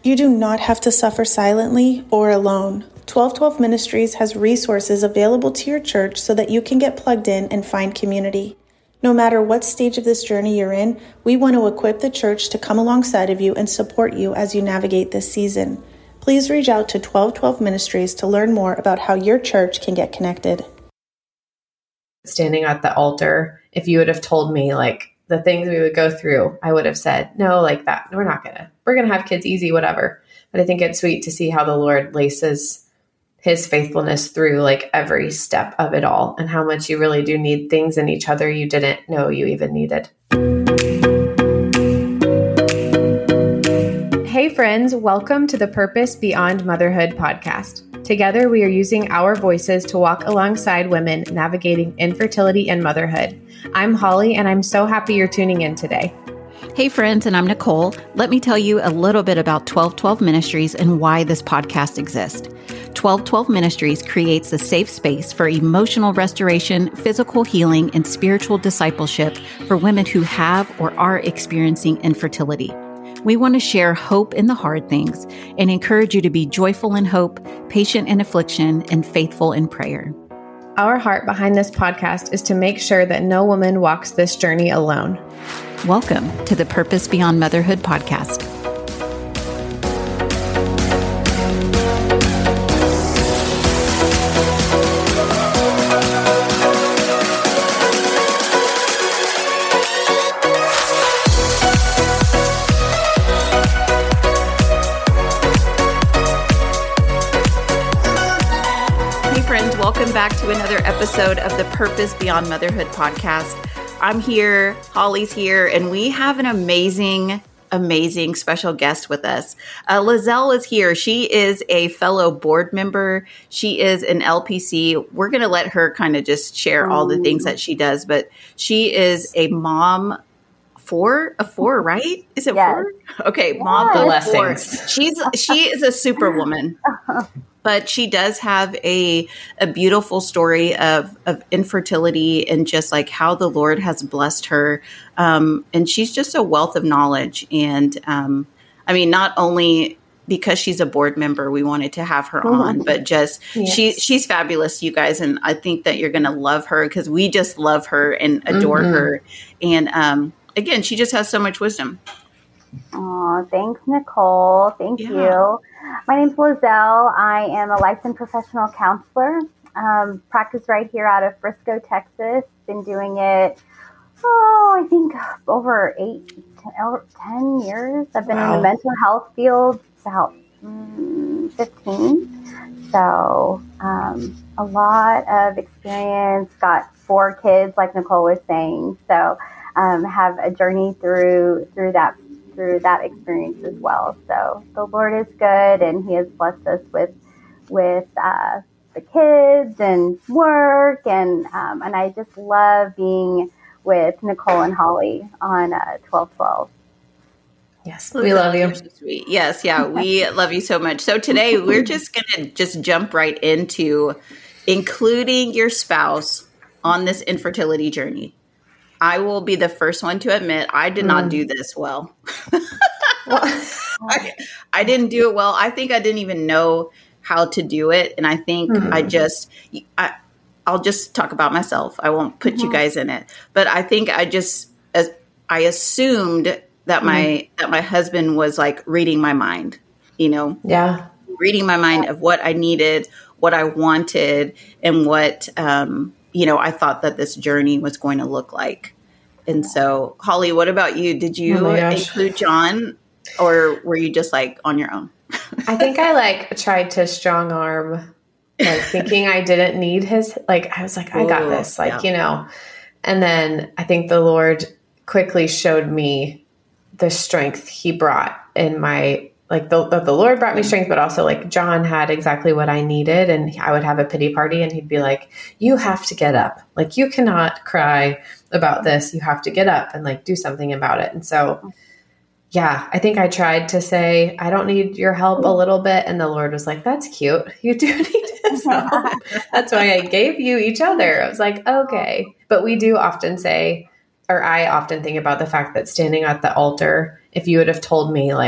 You do not have to suffer silently or alone. 1212 Ministries has resources available to your church so that you can get plugged in and find community. No matter what stage of this journey you're in, we want to equip the church to come alongside of you and support you as you navigate this season. Please reach out to 1212 Ministries to learn more about how your church can get connected. Standing at the altar, if you would have told me like the things we would go through, I would have said, no, like that, we're going to have kids easy, whatever. But I think it's sweet to see how the Lord laces his faithfulness through like every step of it all, and how much you really do need things in each other you didn't know you even needed. Hey friends, welcome to the Purpose Beyond Motherhood podcast. Together, we are using our voices to walk alongside women navigating infertility and motherhood. I'm Holly, and I'm so happy you're tuning in today. Hey friends, and I'm Nicole. Let me tell you a little bit about 1212 Ministries and why this podcast exists. 1212 Ministries creates a safe space for emotional restoration, physical healing, and spiritual discipleship for women who have or are experiencing infertility. We want to share hope in the hard things and encourage you to be joyful in hope, patient in affliction, and faithful in prayer. Our heart behind this podcast is to make sure that no woman walks this journey alone. Welcome to the Purpose Beyond Motherhood podcast. Welcome back to another episode of the Purpose Beyond Motherhood podcast. I'm here, Holly's here, and we have an amazing special guest with us. Lizelle is here. She is a fellow board member. She is an LPC. We're going to let her kind of just share all the things that she does, but she is a mom four, right? Is it yes. 4? Okay, yes. Mom Blessings. 4. She is a superwoman. But she does have a beautiful story of infertility and just like how the Lord has blessed her. And she's just a wealth of knowledge. And I mean, not only because she's a board member, we wanted to have her on, but just she's fabulous, you guys. And I think that you're going to love her because we just love her and adore her. And again, she just has so much wisdom. Oh, thanks, Nicole. Thank you. My name's Lizelle. I am a licensed professional counselor. Practice right here out of Frisco, Texas. Been doing it, I think over 10 years. I've been in the mental health field about 15. So a lot of experience. Got 4 kids, like Nicole was saying. So have a journey through that experience as well. So the Lord is good, and He has blessed us with the kids and work, and I just love being with Nicole and Holly on 1212. Yes, we love you. So sweet. Yes, yeah, we love you so much. So today we're just going to jump right into including your spouse on this infertility journey. I will be the first one to admit I did not do this well. I didn't do it well. I think I didn't even know how to do it. And I think I'll just talk about myself. I won't put you guys in it. But I think I assumed that my husband was like reading my mind, reading my mind of what I needed, what I wanted, and what, I thought that this journey was going to look like. And so, Holly, what about you? Did you include John, or were you just like on your own? I think I tried to strong arm, thinking I didn't need his, I was like, I got this, and then I think the Lord quickly showed me the strength He brought in my, the Lord brought me strength, but also John had exactly what I needed. And I would have a pity party and he'd be like, you have to get up. You cannot cry about this. You have to get up and do something about it. And so, I think I tried to say, I don't need your help a little bit. And the Lord was like, that's cute. You do need his help. That's why I gave you each other. I was like, okay. But we do often say, or I often think about the fact that standing at the altar, if you would have told me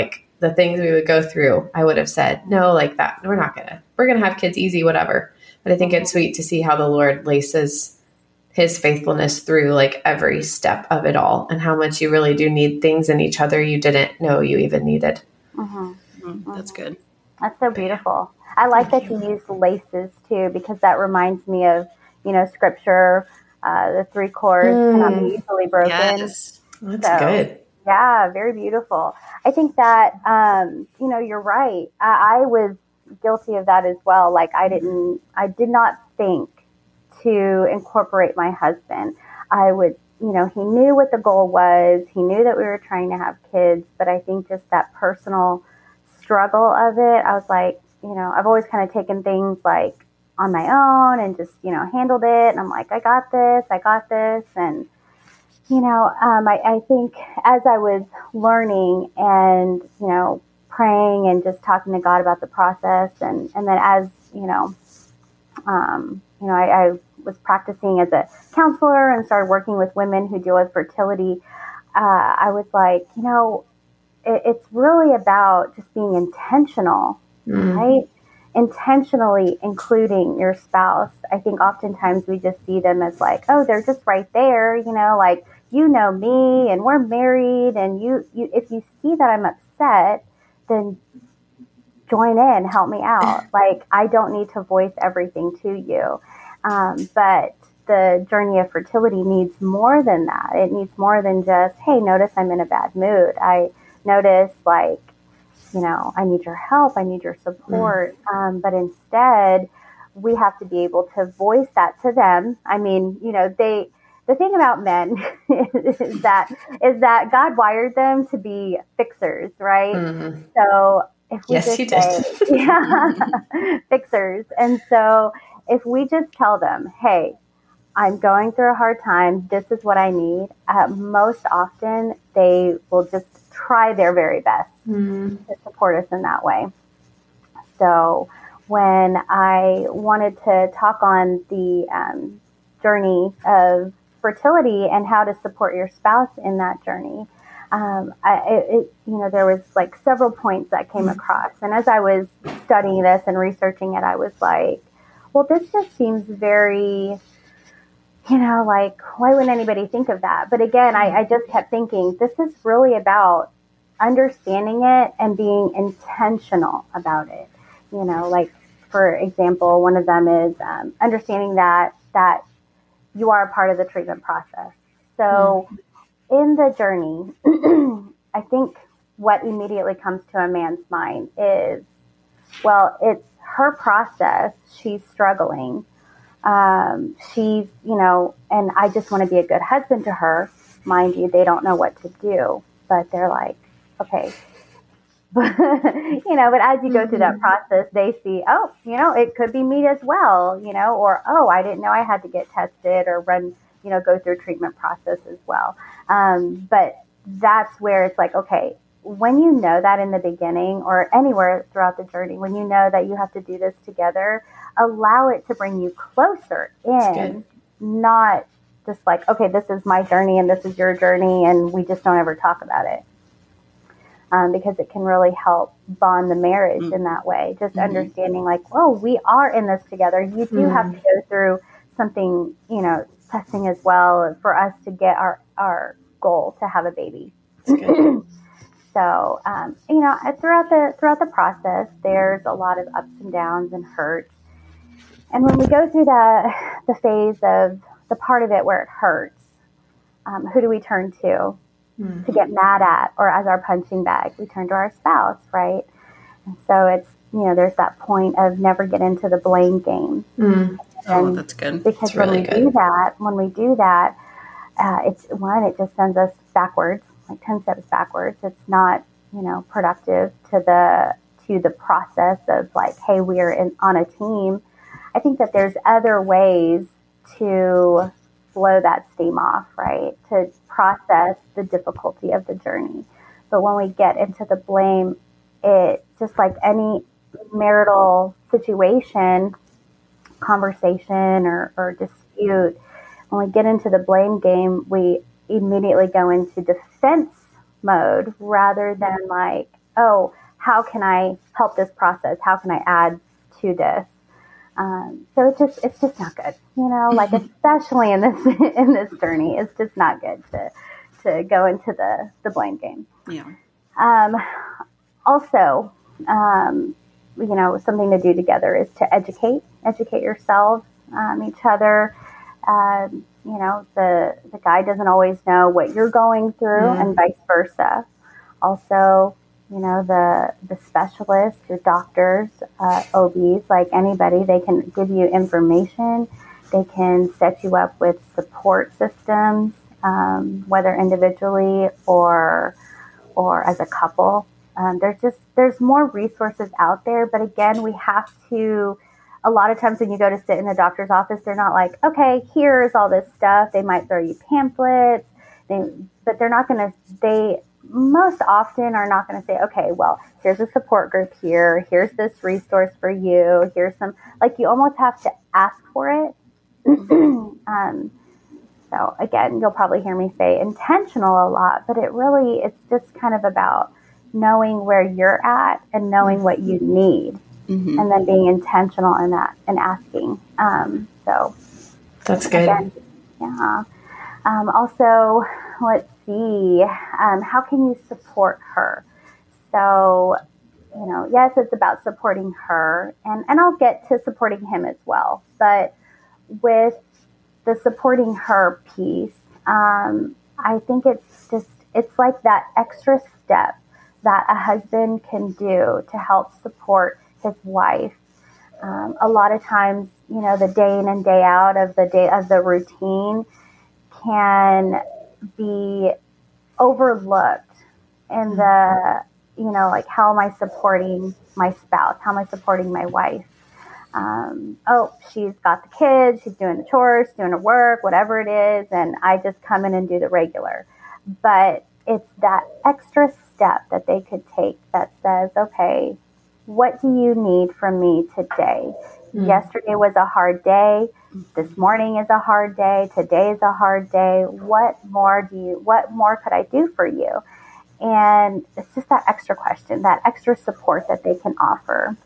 the things we would go through, I would have said, no, like that, we're going to have kids easy, whatever. But I think it's sweet to see how the Lord laces his faithfulness through like every step of it all, and how much you really do need things in each other you didn't know you even needed. That's good. That's so beautiful. I like that you use laces too, because that reminds me of, scripture, the 3 cords cannot be easily broken. Yes. That's good. Yeah, very beautiful. I think that, you're right. I was guilty of that as well. Like I did not think to incorporate my husband. I would, he knew what the goal was. He knew that we were trying to have kids, but I think just that personal struggle of it, I was like, I've always kind of taken things like on my own and just, handled it. And I'm like, I got this. And, I think as I was learning and, praying and just talking to God about the process, and then as, I was practicing as a counselor and started working with women who deal with fertility, I was like, it's really about just being intentional, right? Intentionally including your spouse. I think oftentimes we just see them as like, oh, they're just right there, like, me and we're married, and you if you see that I'm upset, then join in, help me out. Like, I don't need to voice everything to you. But the journey of fertility needs more than that. It needs more than just, hey, notice I'm in a bad mood. I notice, like, I need your help. I need your support. But instead, we have to be able to voice that to them. I mean, the thing about men is that God wired them to be fixers, right? So if we yes, just he did. fixers. And so if we just tell them, hey, I'm going through a hard time, this is what I need, most often they will just try their very best to support us in that way. So when I wanted to talk on the journey of fertility and how to support your spouse in that journey, there was like several points that came across. And as I was studying this and researching it, I was like, well, this just seems very, like, why wouldn't anybody think of that? But again, I just kept thinking, this is really about understanding it and being intentional about it. Like, for example, one of them is understanding that you are a part of the treatment process. So in the journey, I think what immediately comes to a man's mind is, well, it's her process. She's struggling. She's, and I just want to be a good husband to her. Mind you, they don't know what to do, but they're like, okay. But as you go through that process, they see, oh, it could be me as well, or, oh, I didn't know I had to get tested or run, go through a treatment process as well. But that's where it's like, okay, when you know that in the beginning or anywhere throughout the journey, when you know that you have to do this together, allow it to bring you closer in, not just like, okay, this is my journey and this is your journey, and we just don't ever talk about it. Because it can really help bond the marriage in that way. Just understanding like, oh, we are in this together. You do have to go through something, testing as well for us to get our goal to have a baby. So, throughout the process, there's a lot of ups and downs and hurts. And when we go through the phase of the part of it where it hurts, who do we turn to get mad at, or as our punching bag? We turn to our spouse, right? And so it's, there's that point of never get into the blame game. Oh, that's good. Because that's really when we do that, it just sends us backwards, like 10 steps backwards. It's not, productive to the process of like, hey, we're on a team. I think that there's other ways to blow that steam off, right? To process the difficulty of the journey. But when we get into the blame, it just like any marital situation, conversation or dispute, when we get into the blame game, we immediately go into defense mode rather than like, oh, how can I help this process? How can I add to this? So it's just not good, like especially in this journey, it's just not good to go into the blame game. Yeah. Also, something to do together is to educate yourselves, each other. The guy doesn't always know what you're going through, and vice versa. Also, the specialists, your doctors, OBs, like anybody, they can give you information. They can set you up with support systems, whether individually or as a couple. There's more resources out there, but again, we have to, a lot of times when you go to sit in the doctor's office, they're not like, okay, here's all this stuff. They might throw you pamphlets, but they're not going to, they most often are not going to say, okay, well, here's a support group here. Here's this resource for you. Here's some, like, you almost have to ask for it. So again, you'll probably hear me say intentional a lot, but it's just kind of about knowing where you're at and knowing what you need, and then being intentional in that and asking. So that's good. Again, yeah. Also, let's see, how can you support her? So, yes, it's about supporting her, and I'll get to supporting him as well. But with the supporting her piece, I think it's like that extra step that a husband can do to help support his wife. A lot of times, the day in and day out of the routine can be overlooked in the, like, how am I supporting my spouse? How am I supporting my wife? She's got the kids, she's doing the chores, doing her work, whatever it is, and I just come in and do the regular. But it's that extra step that they could take that says, okay, what do you need from me today? Yesterday was a hard day. This morning is a hard day. Today is a hard day. What more could I do for you? And it's just that extra question, that extra support that they can offer.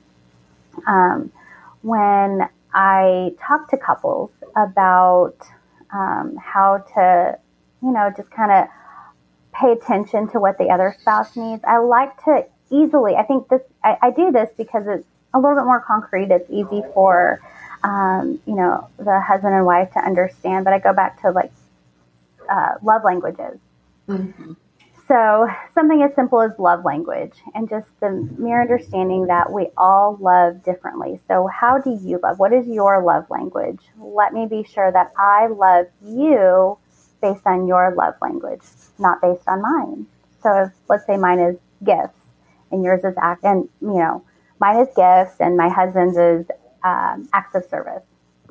When I talk to couples about how to, just kind of pay attention to what the other spouse needs, I like to easily, I do this because it's a little bit more concrete. It's easy for, the husband and wife to understand, but I go back to love languages. Mm-hmm. So something as simple as love language, and just the mere understanding that we all love differently. So how do you love? What is your love language? Let me be sure that I love you based on your love language, not based on mine. So if, let's say mine is gifts and yours is mine is gifts and my husband's is acts of service.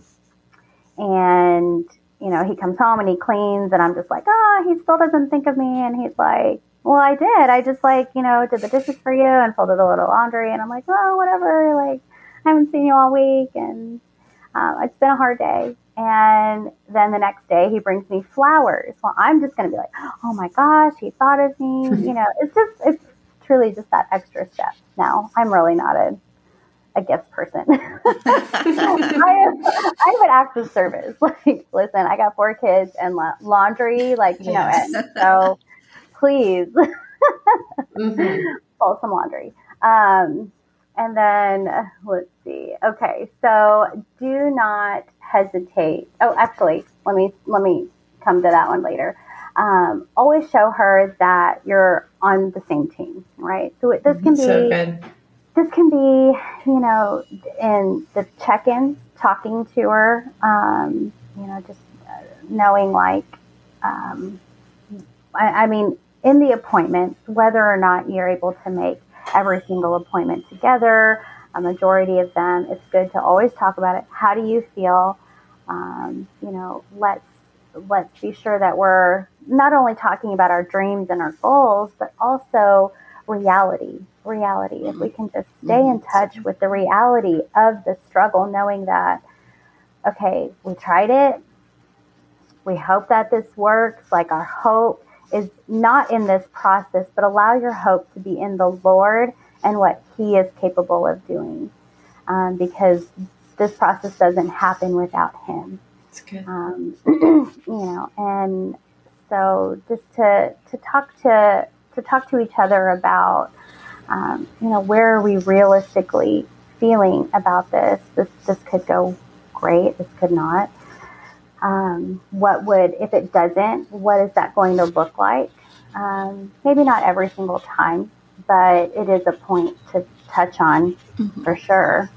And he comes home and he cleans, and I'm just like, he still doesn't think of me. And he's like, well, I did. I just did the dishes for you and folded a little laundry. And I'm like, well, whatever. I haven't seen you all week, and it's been a hard day. And then the next day he brings me flowers. Well, I'm just going to be like, oh my gosh, he thought of me. It's truly just that extra step. Now, I'm really not a gifts person. I would act of service. Listen, I got 4 kids and laundry, yes. And so please fold some laundry. And then let's see. Okay, so do not hesitate. Oh, actually, let me come to that one later. Always show her that you're on the same team, right? So this can be so good. This can be, in the check-ins, talking to her, just knowing in the appointments, whether or not you're able to make every single appointment together, a majority of them, it's good to always talk about it. How do you feel? Let's be sure that we're not only talking about our dreams and our goals, but also reality. If we can just stay in touch with the reality of the struggle, knowing that, okay, we tried it. We hope that this works. Our hope is not in this process, but allow your hope to be in the Lord and what He is capable of doing, because this process doesn't happen without Him. That's good. And so just to talk to each other about, where are we realistically feeling about this? This could go great. This could not. If it doesn't, what is that going to look like? Maybe not every single time, but it is a point to touch on for sure.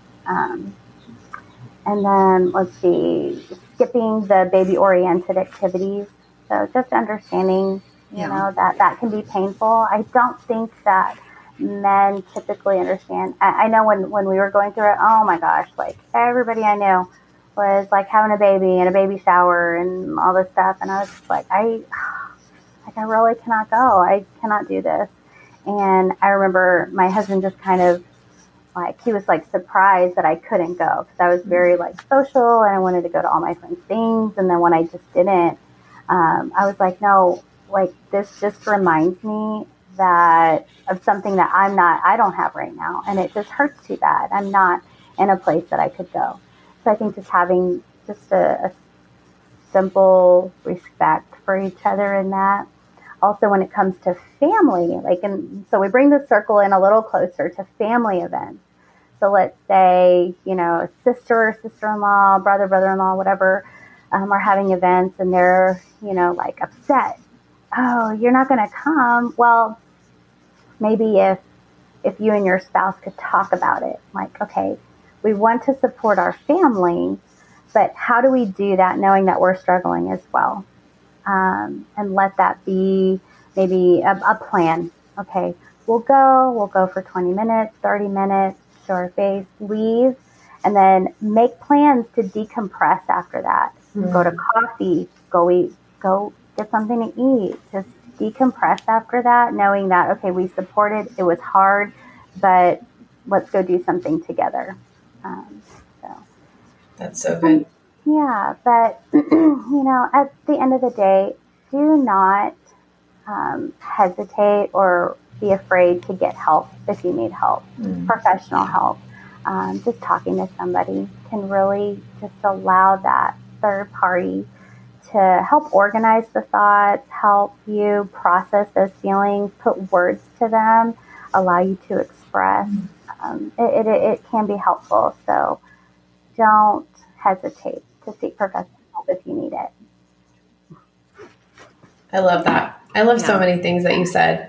And then let's see, skipping the baby-oriented activities. So just understanding, that can be painful. I don't think that men typically understand. I know when we were going through it, oh my gosh, like everybody I knew was like having a baby and a baby shower and all this stuff. And I was just like, I really cannot go. I cannot do this. And I remember my husband just kind of he was like surprised that I couldn't go, because I was very like social and I wanted to go to all my friends' things. And then when I just didn't, I was like, no, like this just reminds me of something that I don't have right now. And it just hurts too bad. I'm not in a place that I could go. So I think just having just a simple respect for each other in that. Also, when it comes to family, and so we bring the circle in a little closer to family events. So let's say, sister-in-law, brother-in-law, whatever, are having events and they're, upset. Oh, you're not going to come. Well, maybe if you and your spouse could talk about it, like, okay, we want to support our family, but how do we do that knowing that we're struggling as well? And let that be maybe a plan. Okay, we'll go for 20 minutes, 30 minutes, show our face, leave, and then make plans to decompress after that. Go to coffee, go eat, go get something to eat, just decompress after that, knowing that, okay, we supported, it was hard, but let's go do something together. That's so good. Yeah, but, at the end of the day, do not hesitate or be afraid to get help if you need help, professional help. Just talking to somebody can really just allow that third party to help organize the thoughts, help you process those feelings, put words to them, allow you to express. It can be helpful. So don't hesitate to seek professional help if you need it. I love that. I love so many things that you said.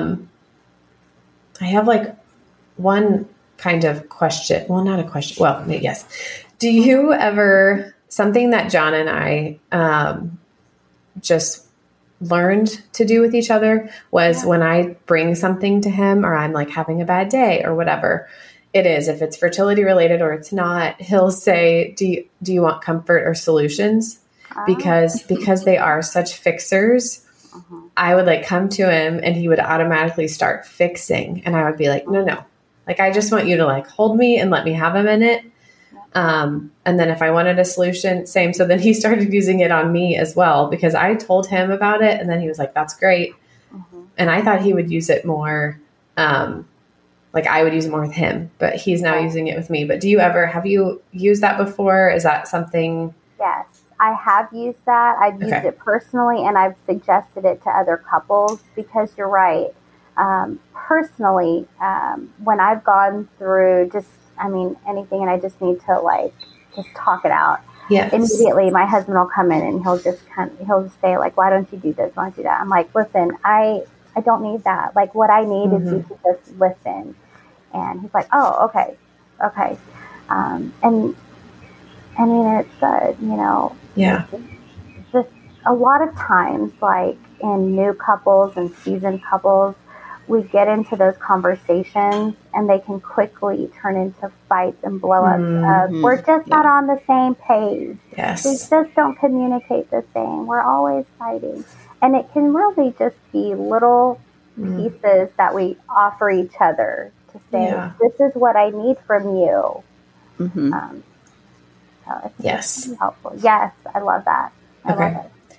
I have one kind of question. Well, not a question. Well, yes. Do you ever, something that John and I just learned to do with each other was when I bring something to him or I'm having a bad day or whatever it is, if it's fertility related or it's not, he'll say, do you want comfort or solutions? Because they are such fixers. I would come to him and he would automatically start fixing. And I would be like, no. I just want you to hold me and let me have a minute. And then if I wanted a solution, same. So then he started using it on me as well, because I told him about it. And then he was like, that's great. And I thought he would use it more. I would use it more with him, but he's now using it with me. But have you used that before? Is that something? Yes, I have used that. I've used it personally, and I've suggested it to other couples, because you're right. Personally, when I've gone through anything, and I just need to just talk it out. Yes. Immediately, my husband will come in and he'll just say why don't you do this? Why don't you do that? I'm like, listen, I don't need that. What I need is you to just listen. And he's like, oh, okay. And I mean, it's good, Yeah. Just a lot of times, in new couples and seasoned couples, we get into those conversations and they can quickly turn into fights and blow-ups of, we're just not on the same page. Yes. We just don't communicate the same. We're always fighting. And it can really just be little pieces that we offer each other to say, this is what I need from you. So it's yes. helpful. Yes, I love that. I love it.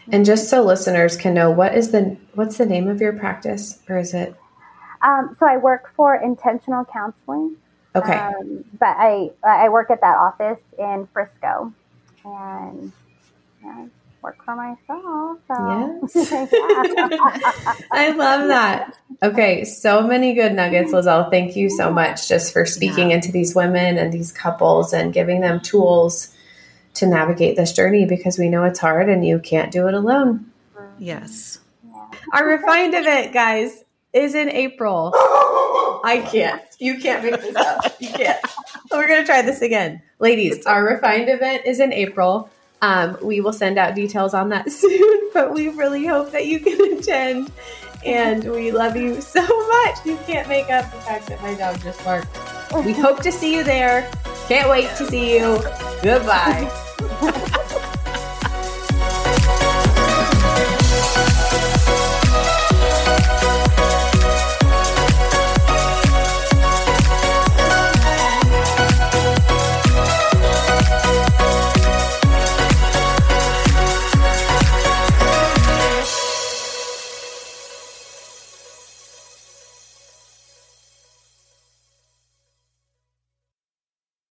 And just so listeners can know, what's the name of your practice, or is it? So I work for Intentional Counseling. Okay. But I work at that office in Frisco, and work for myself. So. Yes. I love that. Okay. So many good nuggets, Lizelle. Thank you so much just for speaking into these women and these couples and giving them tools to navigate this journey, because we know it's hard and you can't do it alone. Yes. Our Refined event, guys, is in April. I can't. You can't make this up. You can't. We're going to try this again. Ladies, our Refined event is in April. We will send out details on that soon, but we really hope that you can attend. And we love you so much. You can't make up the fact that my dog just barked. We hope to see you there. Can't wait to see you. Goodbye.